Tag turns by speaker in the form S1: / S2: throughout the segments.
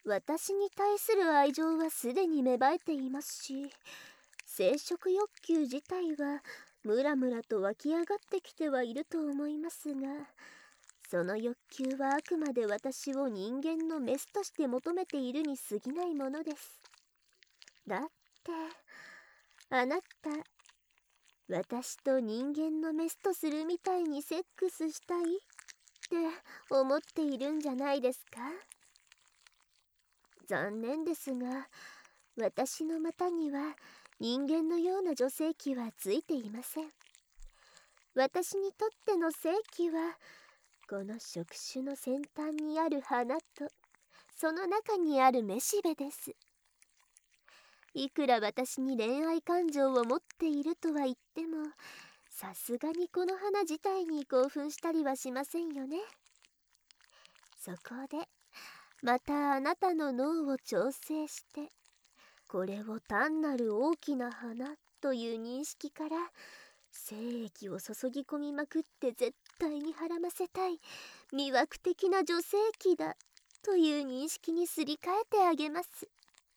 S1: 私に対する愛情はすでに芽生えていますし、生殖欲求自体はムラムラと湧き上がってきてはいると思いますが、その欲求はあくまで私を人間のメスとして求めているに過ぎないものです。だって、あなた、私と人間のメスとするみたいにセックスしたいって思っているんじゃないですか？残念ですが、私の股には人間のような女性器はついていません。私にとっての性器は、この触手の先端にある花と、その中にあるめしべです。いくら私に恋愛感情を持っているとは言っても、さすがにこの花自体に興奮したりはしませんよね。そこで、またあなたの脳を調整して、これを単なる大きな花という認識から、精液を注ぎ込みまくって絶対にはらませたい魅惑的な女性器だという認識にすり替えてあげます。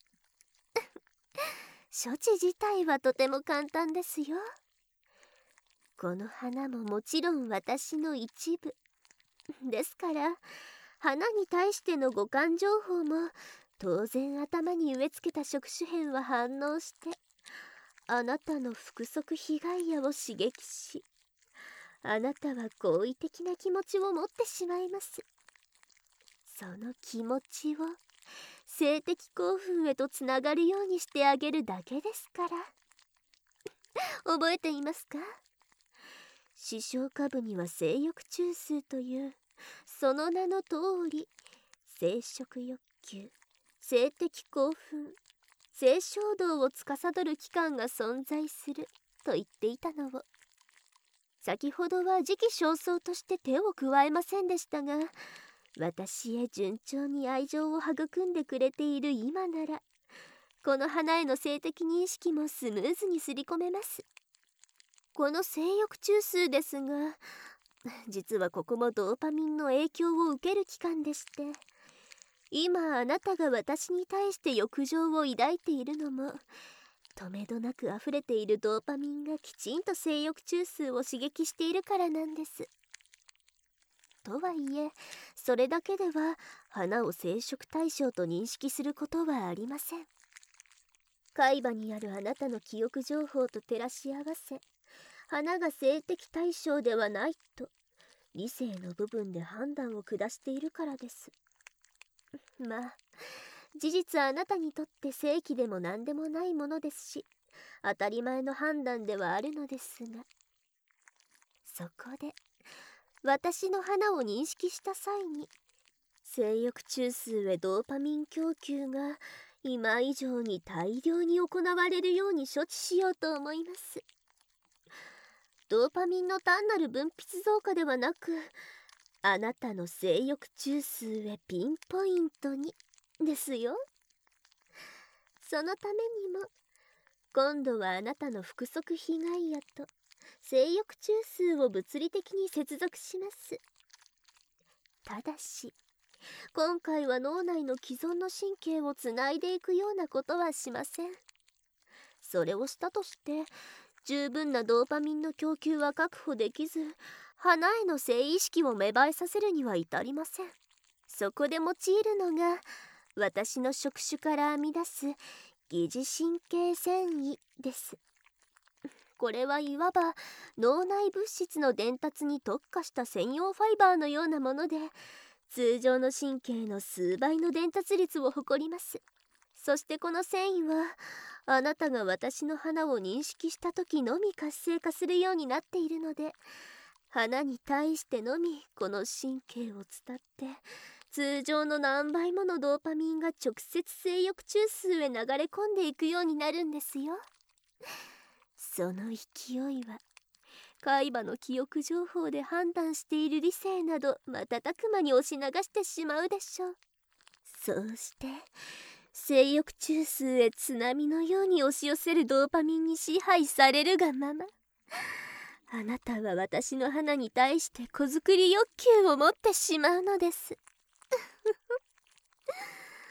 S1: 処置自体はとても簡単ですよ。この花ももちろん私の一部ですから、花に対しての五感情報も当然頭に植え付けた触手片は反応して、あなたの腹側被害野を刺激し、あなたは好意的な気持ちを持ってしまいます。その気持ちを性的興奮へとつながるようにしてあげるだけですから。覚えていますか？視床下部には性欲中枢という、その名の通り、生殖欲求、性的興奮、性衝動を司る器官が存在すると言っていたのを、先ほどは時期尚早として手を加えませんでしたが、私へ順調に愛情を育んでくれている今なら、この花への性的認識もスムーズにすり込めます。この性欲中枢ですが、実はここもドーパミンの影響を受ける器官でして、今あなたが私に対して欲情を抱いているのも、とめどなく溢れているドーパミンがきちんと性欲中枢を刺激しているからなんです。とはいえ、それだけでは花を生殖対象と認識することはありません。海馬にあるあなたの記憶情報と照らし合わせ、花が性的対象ではないと理性の部分で判断を下しているからです。まあ、事実あなたにとって正規でも何でもないものですし、当たり前の判断ではあるのですが、そこで私の花を認識した際に、性欲中枢へドーパミン供給が今以上に大量に行われるように処置しようと思います。ドーパミンの単なる分泌増加ではなく、あなたの性欲中枢へピンポイントにですよ。そのためにも、今度はあなたの腹側被害野と性欲中枢を物理的に接続します。ただし、今回は脳内の既存の神経をつないでいくようなことはしません。それをしたとして、十分なドーパミンの供給は確保できず、花への性意識を芽生えさせるには至りません。そこで用いるのが、私の触手から編み出す疑似神経繊維です。これはいわば脳内物質の伝達に特化した専用ファイバーのようなもので、通常の神経の数倍の伝達率を誇ります。そしてこの繊維は、あなたが私の花を認識した時のみ活性化するようになっているので、花に対してのみこの神経を伝って、通常の何倍ものドーパミンが直接性欲中枢へ流れ込んでいくようになるんですよ。その勢いは、海馬の記憶情報で判断している理性など瞬く間に押し流してしまうでしょう。そうして性欲中枢へ津波のように押し寄せるドーパミンに支配されるがまま、あなたは私の花に対して子作り欲求を持ってしまうのです。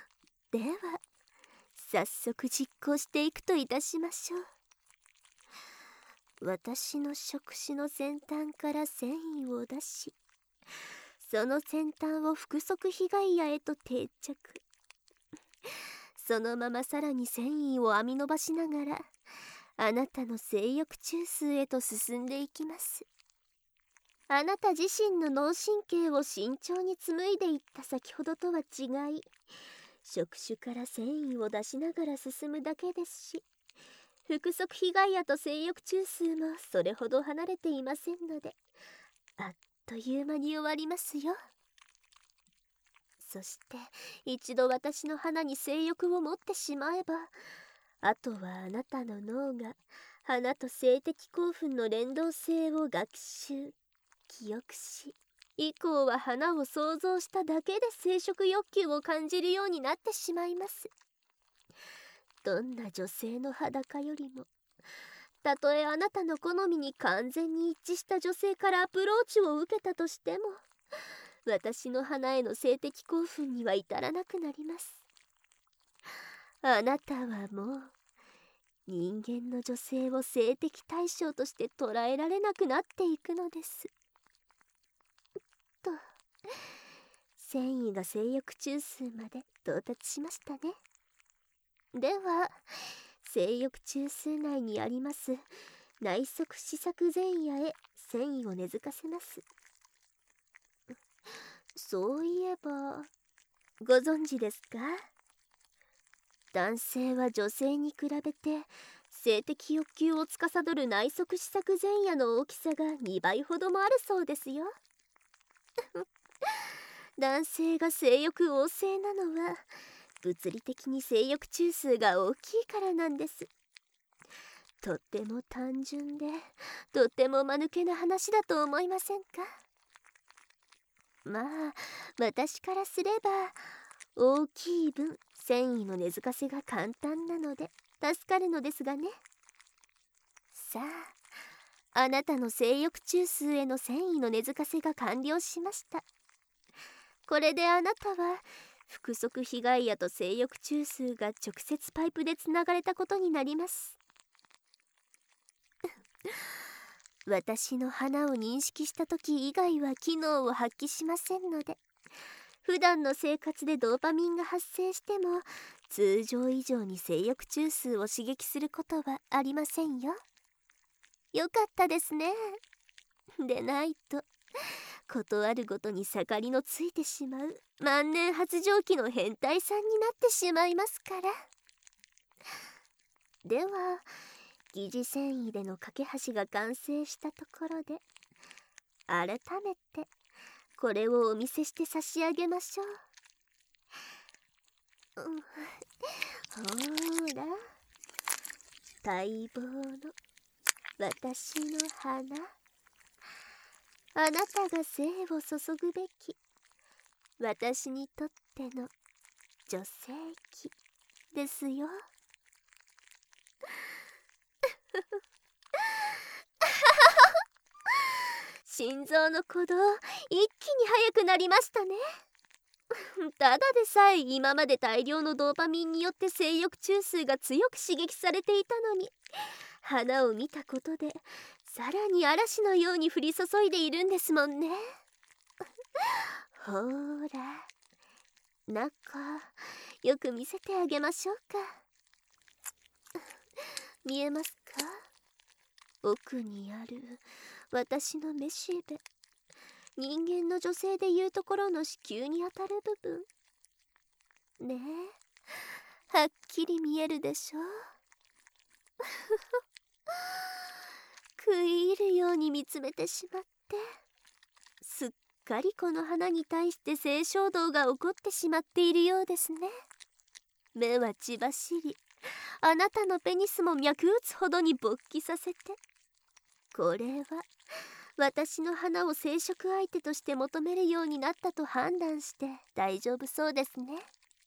S1: では早速実行していくといたしましょう。私の触手の先端から繊維を出し、その先端を腹側被害野へと定着。そのままさらに繊維を編み伸ばしながら、あなたの性欲中枢へと進んでいきます。あなた自身の脳神経を慎重に紡いでいった先ほどとは違い、触手から繊維を出しながら進むだけですし、腹側被害野と性欲中枢もそれほど離れていませんので、あっという間に終わりますよ。そして一度私の花に性欲を持ってしまえば、あとはあなたの脳が花と性的興奮の連動性を学習記憶し、以降は花を想像しただけで生殖欲求を感じるようになってしまいます。どんな女性の裸よりも、たとえあなたの好みに完全に一致した女性からアプローチを受けたとしても、私の花への性的興奮には至らなくなります。あなたはもう人間の女性を性的対象として捉えられなくなっていくのです。と、繊維が性欲中枢まで到達しましたね。では性欲中枢内にあります内側視索前野へ繊維を根付かせます。そういえばご存知ですか？男性は女性に比べて性的欲求を司る内側視索前野の大きさが2倍ほどもあるそうですよ。男性が性欲旺盛なのは物理的に性欲中枢が大きいからなんです。とっても単純でとっても間抜けな話だと思いませんか？まあ私からすれば大きい分繊維の根付かせが簡単なので助かるのですがね。さあ、あなたの性欲中枢への繊維の根付かせが完了しました。これであなたは腹側被害野と性欲中枢が直接パイプでつながれたことになります。私の花を認識した時以外は機能を発揮しませんので、普段の生活でドーパミンが発生しても通常以上に性欲中枢を刺激することはありませんよ。よかったですね。でないとことあるごとに盛りのついてしまう万年発情期の変態さんになってしまいますから。では疑似繊維での架け橋が完成したところで、改めてこれをお見せして差し上げましょう。ほら、待望の私の花。あなたが精を注ぐべき私にとっての女性器ですよ。心臓の鼓動一気に速くなりましたね。ただでさえ今まで大量のドーパミンによって性欲中枢が強く刺激されていたのに、花を見たことでさらに嵐のように降り注いでいるんですもんね。ほーら、中よく見せてあげましょうか。見えますか？奥にある私のめしべ、人間の女性でいうところの子宮にあたる部分ねえ、はっきり見えるでしょ。食い入るように見つめてしまって、すっかりこの花に対して性衝動が起こってしまっているようですね。目は血走り、あなたのペニスも脈打つほどに勃起させて、これは私の花を生殖相手として求めるようになったと判断して大丈夫そうですね。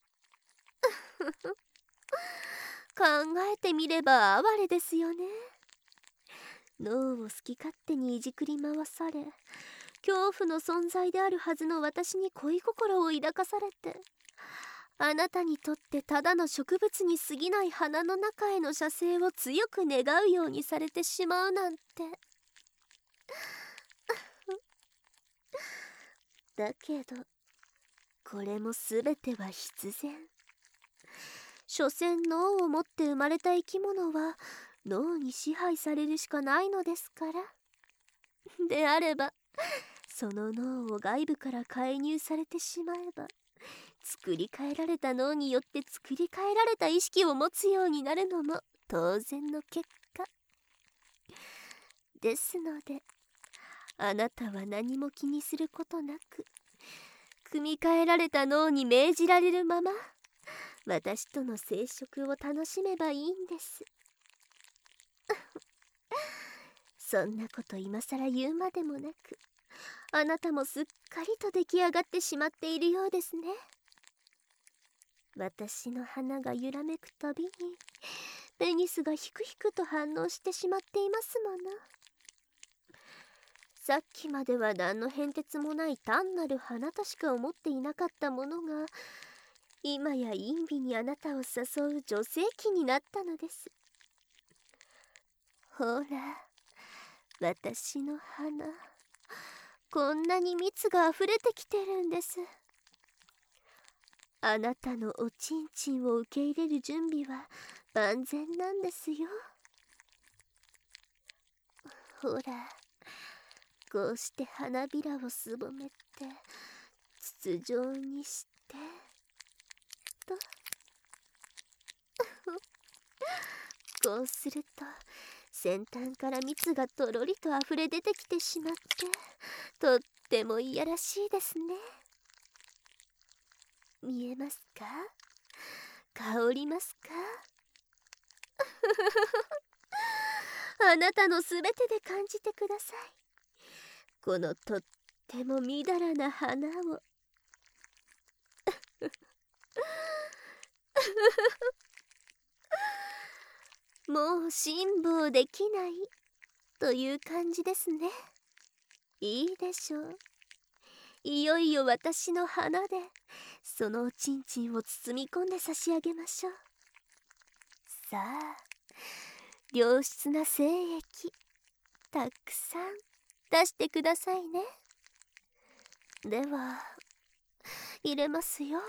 S1: 考えてみれば哀れですよね。脳を好き勝手にいじくり回され、恐怖の存在であるはずの私に恋心を抱かされて、 あなたにとってただの植物に過ぎない花の中への写生を強く願うようにされてしまうなんて。だけどこれもすべては必然。所詮脳を持って生まれた生き物は脳に支配されるしかないのですから。であればその脳を外部から介入されてしまえば、作り変えられた脳によって作り変えられた意識を持つようになるのも当然の結果ですので、あなたは何も気にすることなく、組み替えられた脳に命じられるまま私との生殖を楽しめばいいんです。そんなこと今さら言うまでもなく、あなたもすっかりと出来上がってしまっているようですね。私の花が揺らめくたびにペニスがヒクヒクと反応してしまっていますもの。さっきまでは何の変哲もない単なる花としか思っていなかったものが、今や陰美にあなたを誘う女性器になったのです。ほら、私の花、こんなに蜜があふれてきてるんです。あなたのおちんちんを受け入れる準備は万全なんですよ。ほら、こうして花びらをすぼめて筒状にしてとこうすると先端から蜜がとろりとあふれ出てきてしまって、とってもいやらしいですね。見えますか？香りますか？あなたのすべてで感じてください。このとってもみだらな花を。もう辛抱できないという感じですね。いいでしょう。いよいよ私の花でそのおちんちんを包み込んで差し上げましょう。さあ、良質な精液たくさん出してくださいね。では入れますよ。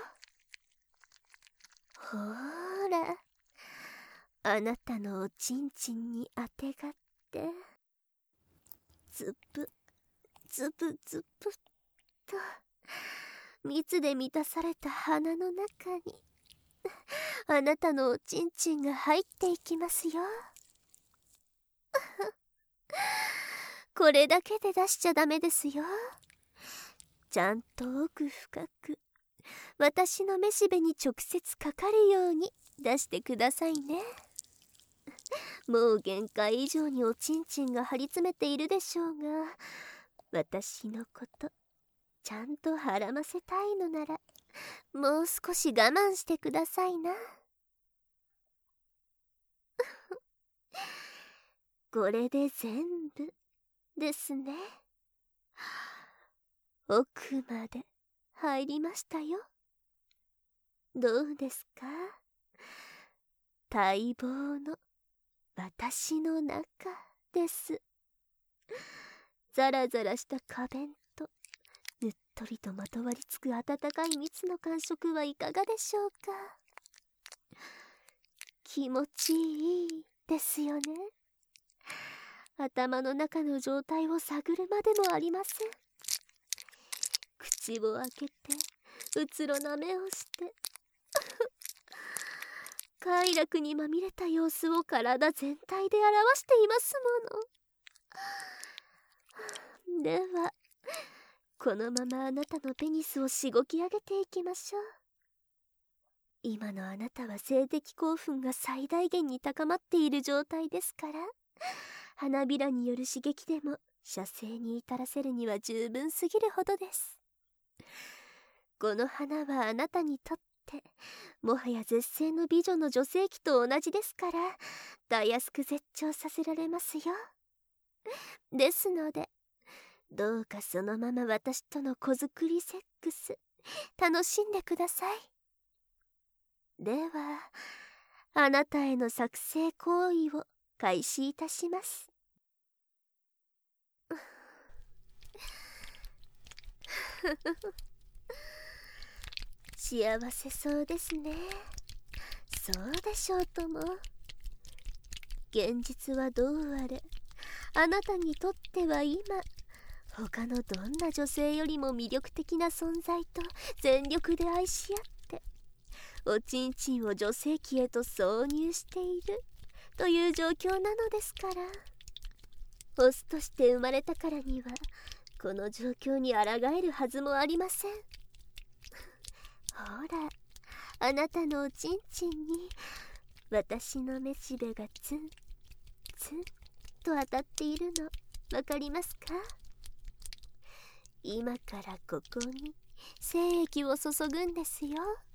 S1: ほーら、あなたのおちんちんにあてがってズブズブズブと蜜で満たされた花の中にあなたのおちんちんが入っていきますよ。これだけで出しちゃダメですよ。ちゃんと奥深く私のめしべに直接かかるように出してくださいね。もう限界以上におちんちんが張り詰めているでしょうが、私のことちゃんとはらませたいのならもう少し我慢してくださいな。これで全部ですね。奥まで入りましたよ。どうですか？待望の私の中です。ザラザラした花弁とぬっとりとまとわりつく温かい蜜の感触はいかがでしょうか？気持ちいいですよね。頭の中の状態を探るまでもありません。口を開けてうつろな目をして快楽にまみれた様子を体全体で表していますもの。ではこのままあなたのペニスをしごき上げていきましょう。今のあなたは性的興奮が最大限に高まっている状態ですから、花びらによる刺激でも射精に至らせるには十分すぎるほどです。この花はあなたにとってもはや絶世の美女の女性器と同じですから、たやすく絶頂させられますよ。ですのでどうかそのまま私との子作りセックス楽しんでください。 ではあなたへの作成行為を開始いたします。幸せそうですね。そうでしょうとも。現実はどうあれ、あなたにとっては今、他のどんな女性よりも魅力的な存在と全力で愛し合って、おちんちんを女性器へと挿入しているという状況なのですから。オスとして生まれたからには、この状況に抗えるはずもありません。ほら、あなたのおちんちんに私のめしべがツンツンと当たっているのわかりますか？今からここに精液を注ぐんですよ。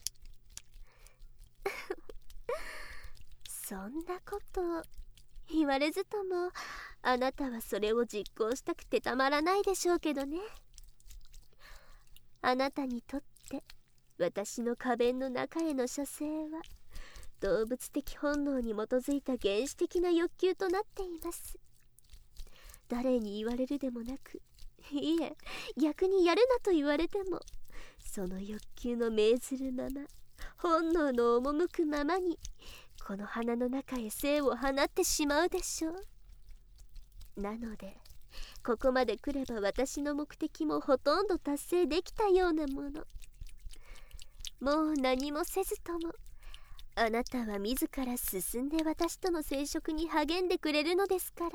S1: そんなこと言われずとも、あなたはそれを実行したくてたまらないでしょうけどね。あなたにとって私の花弁の中への射精は動物的本能に基づいた原始的な欲求となっています。誰に言われるでもなく、いえ逆にやるなと言われても、その欲求の命ずるまま、本能の赴くままにこの花の中へ精を放ってしまうでしょう。なのでここまで来れば私の目的もほとんど達成できたようなもの。もう何もせずともあなたは自ら進んで私との生殖に励んでくれるのですから。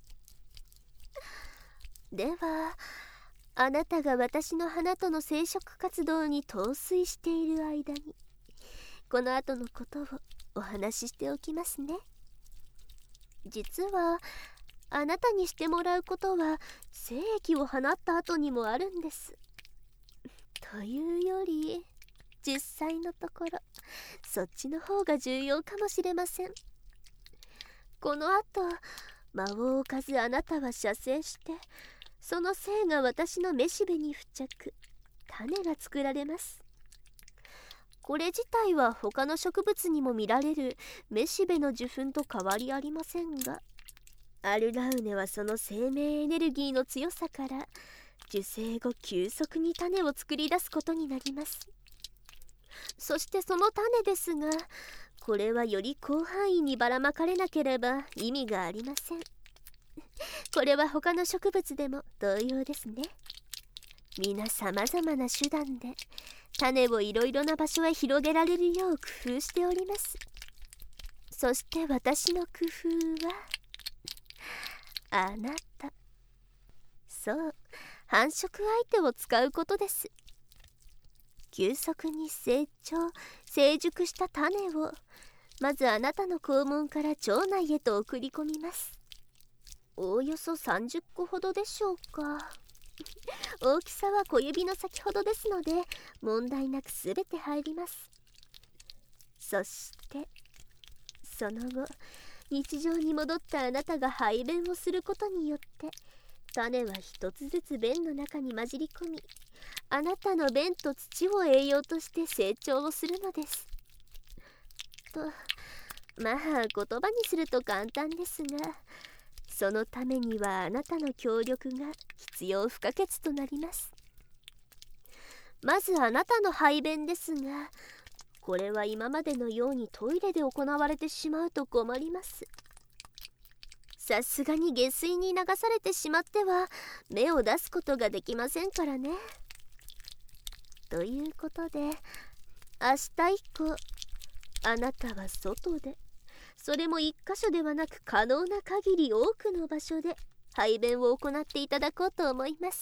S1: ではあなたが私の花との生殖活動に陶酔している間に、この後のことをお話ししておきますね。実はあなたにしてもらうことは精液を放った後にもあるんです。というより実際のところそっちの方が重要かもしれません。この後間を置かずあなたは射精して、その精が私のめしべに付着、種が作られます。これ自体は他の植物にも見られるめしべの受粉と変わりありませんが、アルラウネはその生命エネルギーの強さから受精後急速に種を作り出すことになります。そしてその種ですが、これはより広範囲にばらまかれなければ意味がありません。これは他の植物でも同様ですね。皆さまざまな手段で種をいろいろな場所へ広げられるよう工夫しております。そして私の工夫はあなた、そう、繁殖相手を使うことです。急速に成熟した種をまずあなたの肛門から腸内へと送り込みます。おおよそ30個ほどでしょうか。大きさは小指の先ほどですので問題なくすべて入ります。そしてその後、日常に戻ったあなたが排便をすることによって種は一つずつ便の中に混じり込み、あなたの便と土を栄養として成長をするのです。とまあ言葉にすると簡単ですが、そのためにはあなたの協力が必要不可欠となります。まずあなたの排便ですが、これは今までのようにトイレで行われてしまうと困ります。さすがに下水に流されてしまっては芽を出すことができませんからね。ということで明日以降あなたは外で、それも一箇所ではなく可能な限り多くの場所で排便を行っていただこうと思います。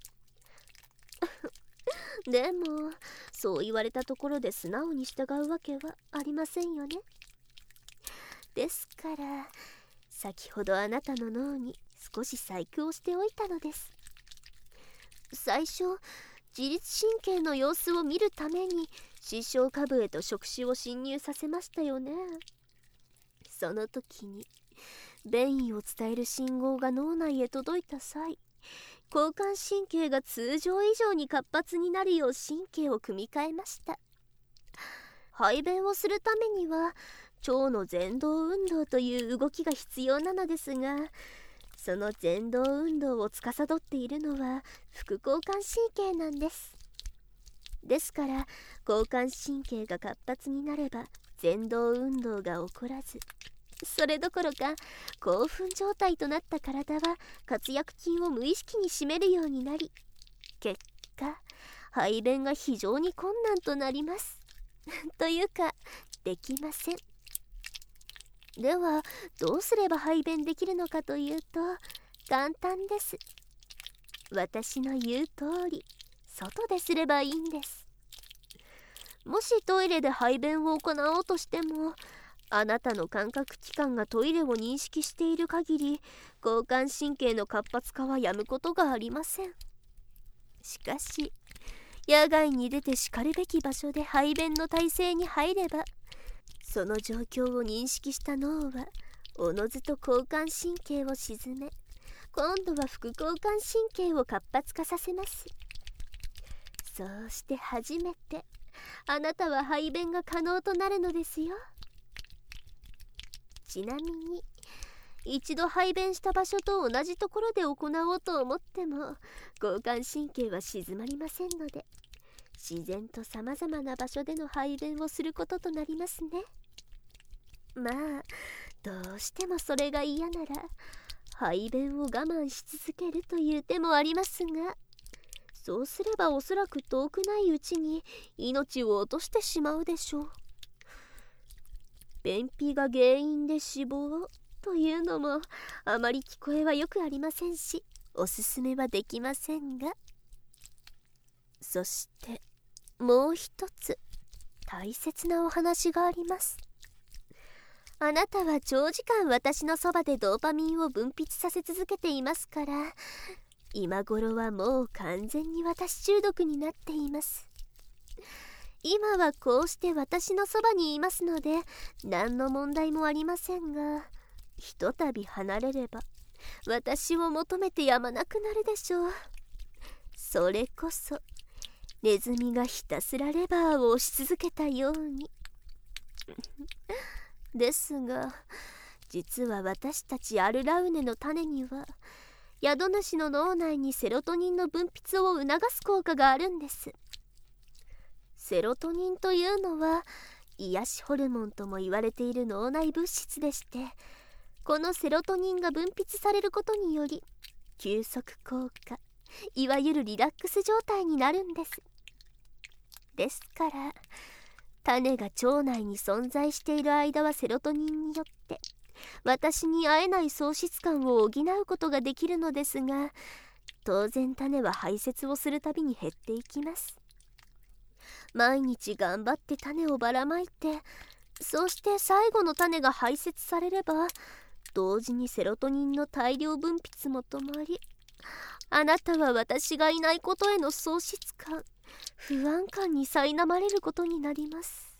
S1: でもそう言われたところで素直に従うわけはありませんよね。ですから先ほどあなたの脳に少し細工をしておいたのです。最初自律神経の様子を見るために視床下部へと触手を侵入させましたよね。その時に便意を伝える信号が脳内へ届いた際、交感神経が通常以上に活発になるよう神経を組み替えました。 排便をするためには腸の蠕動運動という動きが必要なのですが、その蠕動運動を司っているのは副交感神経なんです。ですから交感神経が活発になれば蠕動運動が起こらず、それどころか興奮状態となった体は括約筋を無意識に締めるようになり、結果排便が非常に困難となりますというかできません。ではどうすれば排便できるのかというと簡単です。私の言う通り外ですればいいんです。もしトイレで排便を行おうとしても、あなたの感覚器官がトイレを認識している限り交感神経の活発化はやむことがありません。しかし野外に出てしかるべき場所で排便の体勢に入れば、その状況を認識した脳はおのずと交感神経を鎮め、今度は副交感神経を活発化させます。そうして初めてあなたは排便が可能となるのですよ。ちなみに一度排便した場所と同じところで行おうと思っても交感神経は静まりませんので、自然とさまざまな場所での排便をすることとなりますね。まあどうしてもそれが嫌なら排便を我慢し続けるという手もありますが、そうすればおそらく遠くないうちに命を落としてしまうでしょう。便秘が原因で死亡というのもあまり聞こえはよくありませんし、おすすめはできませんが、そしてもう一つ大切なお話があります。あなたは長時間私のそばでドーパミンを分泌させ続けていますから、今頃はもう完全に私中毒になっています。今はこうして私のそばにいますので何の問題もありませんが、ひとたび離れれば私を求めてやまなくなるでしょう。それこそネズミがひたすらレバーを押し続けたようにですが、実は私たちアルラウネの種には宿主の脳内にセロトニンの分泌を促す効果があるんです。セロトニンというのは癒しホルモンとも言われている脳内物質でして、このセロトニンが分泌されることにより休息効果、いわゆるリラックス状態になるんです。ですから種が腸内に存在している間はセロトニンによって私に会えない喪失感を補うことができるのですが、当然種は排泄をするたびに減っていきます。毎日頑張って種をばらまいて、そうして最後の種が排泄されれば同時にセロトニンの大量分泌も止まり、あなたは私がいないことへの喪失感、不安感に苛まれることになります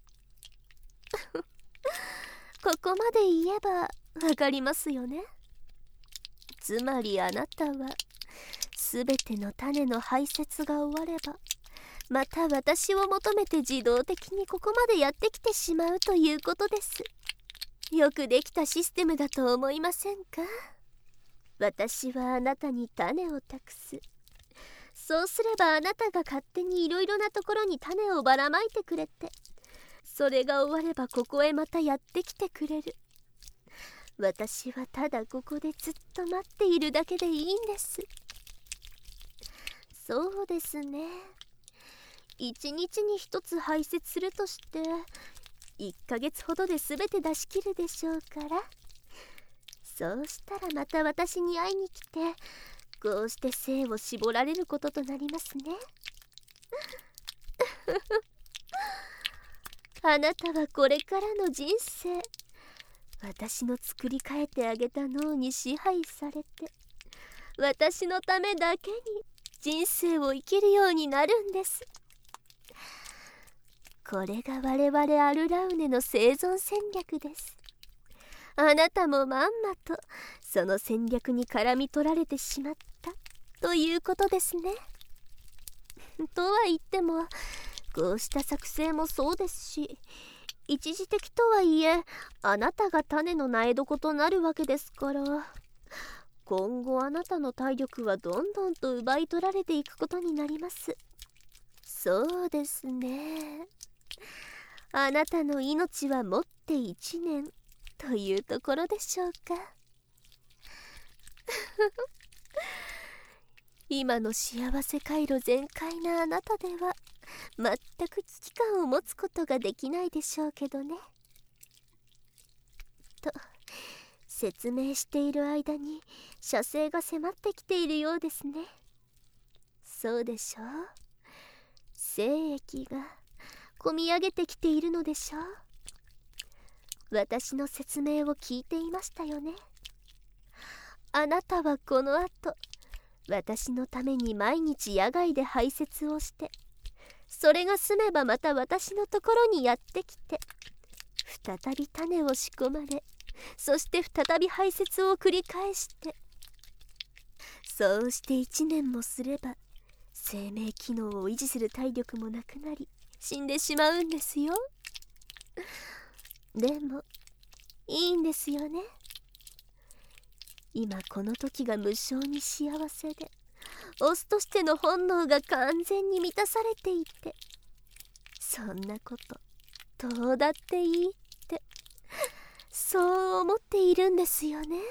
S1: ここまで言えばわかりますよね。つまりあなたはすべての種の排泄が終わればまた私を求めて自動的にここまでやってきてしまうということです。よくできたシステムだと思いませんか？私はあなたに種を託す。そうすればあなたが勝手にいろいろなところに種をばらまいてくれて、それが終わればここへまたやってきてくれる。私はただここでずっと待っているだけでいいんです。そうですね。1日に1つ排泄するとして1ヶ月ほどで全て出し切るでしょうから、そうしたらまた私に会いに来てこうして精を絞られることとなりますねあなたはこれからの人生、私の作り変えてあげた脳に支配されて私のためだけに人生を生きるようになるんです。これが我々アルラウネの生存戦略です。あなたもまんまとその戦略に絡み取られてしまったということですね。とは言ってもこうした作戦もそうですし、一時的とはいえあなたが種の苗床となるわけですから、今後あなたの体力はどんどんと奪い取られていくことになります。そうですね。あなたの命はもって1年というところでしょうか。今の幸せ回路全開なあなたでは全く危機感を持つことができないでしょうけどね。と説明している間に射精が迫ってきているようですね。そうでしょう。精液がこみ上げてきているのでしょう。私の説明を聞いていましたよね。あなたはこの後私のために毎日野外で排泄をして、それが済めばまた私のところにやってきて、再び種を仕込まれ、そして再び排泄を繰り返して、そうして1年もすれば生命機能を維持する体力もなくなり死んでしまうんですよ。でもいいんですよね。今この時が無性に幸せで、オスとしての本能が完全に満たされていて、そんなことどうだっていいってそう思っているんですよね。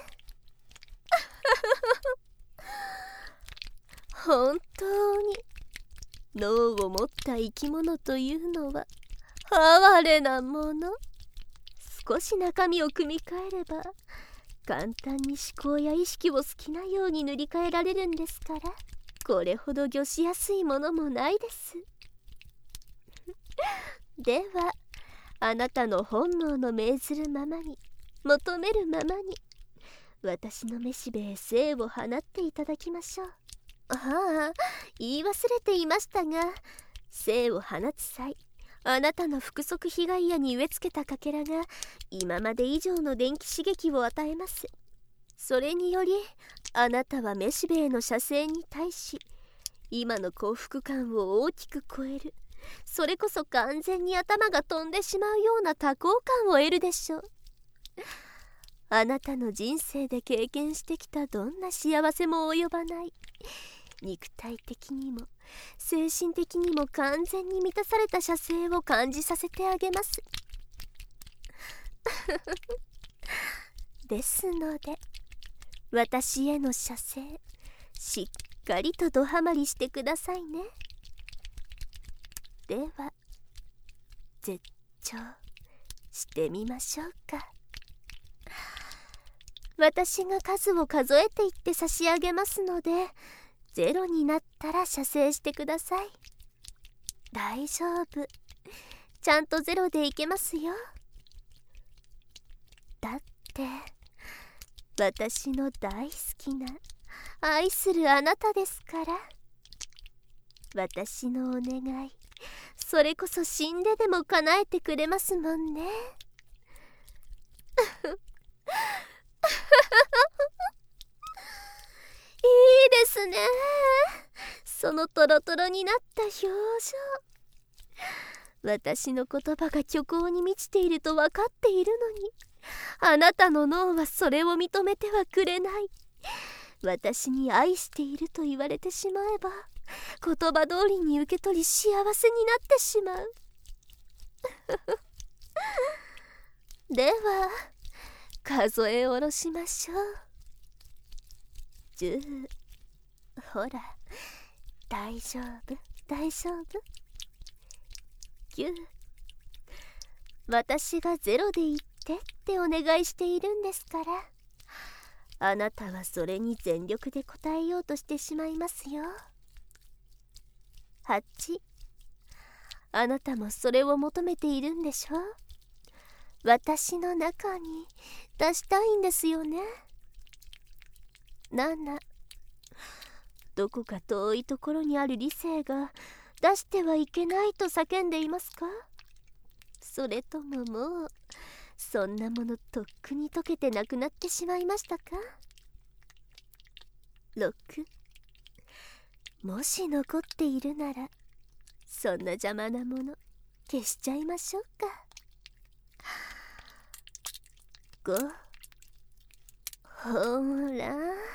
S1: 本当に脳を持った生き物というのは哀れなもの。少し中身を組み替えれば簡単に思考や意識を好きなように塗り替えられるんですから、これほど御しやすいものもないです。ではあなたの本能の命ずるままに、求めるままに、私のめしべへ精を放っていただきましょう。ああ、言い忘れていましたが、精を放つ際、あなたの腹側被害野に植え付けたかけらが今まで以上の電気刺激を与えます。それによりあなたはめしべへの射精に対し、今の幸福感を大きく超える、それこそ完全に頭が飛んでしまうような多幸感を得るでしょう。あなたの人生で経験してきたどんな幸せも及ばない、肉体的にも精神的にも完全に満たされた射精を感じさせてあげます。ですので私への射精、しっかりとドハマりしてくださいね。では絶頂してみましょうか。私が数を数えていって差し上げますので、0になったら射精してください。大丈夫、ちゃんと0でいけますよ。だって私の大好きな愛するあなたですから。私のお願い、それこそ死んででも叶えてくれますもんね。いいですね、そのトロトロになった表情。私の言葉が虚構に満ちていると分かっているのに、あなたの脳はそれを認めてはくれない。私に愛していると言われてしまえば、言葉通りに受け取り幸せになってしまう。では数え下ろしましょう。10、ほら大丈夫大丈夫。9、私が0で言ってってお願いしているんですから、あなたはそれに全力で応えようとしてしまいますよ。8、あなたもそれを求めているんでしょ。私の中に出したいんですよね。7、どこか遠いところにある理性が出してはいけないと叫んでいますか？それとももうそんなものとっくに溶けてなくなってしまいましたか？ 6、もし残っているならそんな邪魔なもの消しちゃいましょうか。ほら、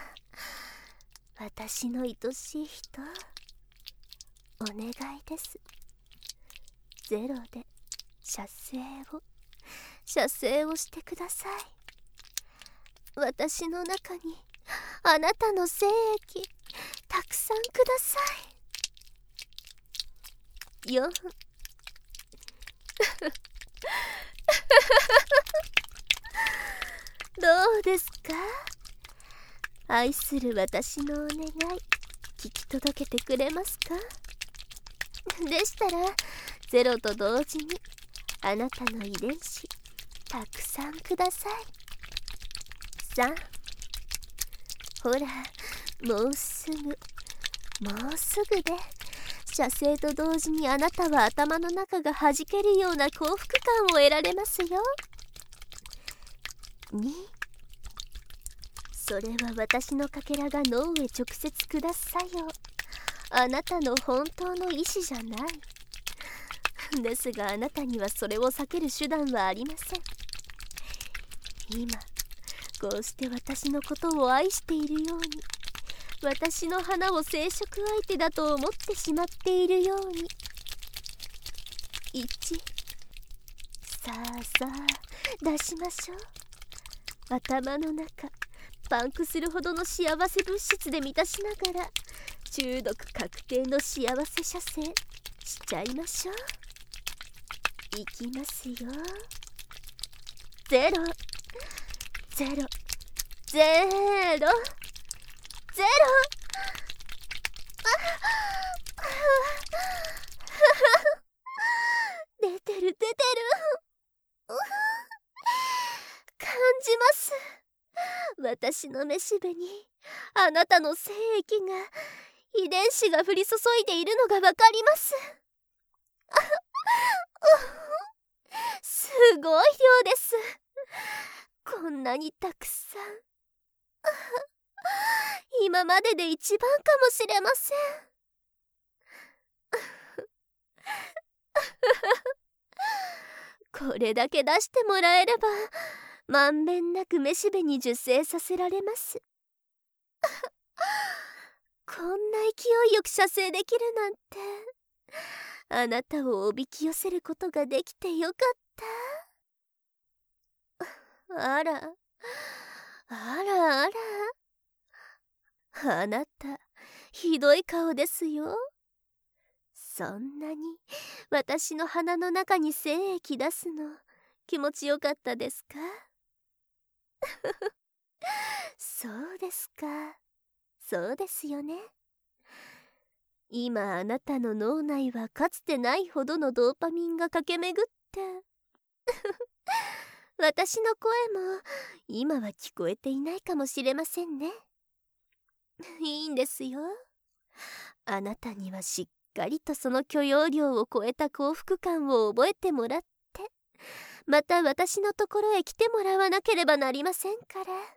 S1: 私の愛しい人、お願いです。ゼロで射精をしてください。私の中にあなたの精液たくさんください。4どうですか？愛する私のお願い聞き届けてくれますか？でしたらゼロと同時にあなたの遺伝子たくさんください。さあ、ほら、もうすぐで射精と同時にあなたは頭の中が弾けるような幸福感を得られますよ。2、それは私のかけらが脳へ直接下す作用。あなたの本当の意志じゃない。ですがあなたにはそれを避ける手段はありません。今こうして私のことを愛しているように、私の花を生殖相手だと思ってしまっているように。1、さあ出しましょう。頭の中パンクするほどの幸せ物質で満たしながら中毒確定の幸せ射精しちゃいましょう。いきますよ。ゼロ出てる感じます。私のめしべにあなたの精液が遺伝子が降り注いでいるのがわかります。すごい量です。こんなにたくさん。今までで一番かもしれません。これだけ出してもらえればまんべんなくめしべに受精させられます。こんな勢いよく射精できるなんて、あなたをおびき寄せることができてよかった。あらあなたひどい顔ですよ。そんなに私の鼻の中に精液出すの気持ちよかったですか？そうですか。そうですよね。今あなたの脳内はかつてないほどのドーパミンが駆け巡って私の声も今は聞こえていないかもしれませんね。いいんですよ。あなたにはしっかりとその許容量を超えた幸福感を覚えてもらって、また私のところへ来てもらわなければなりませんから。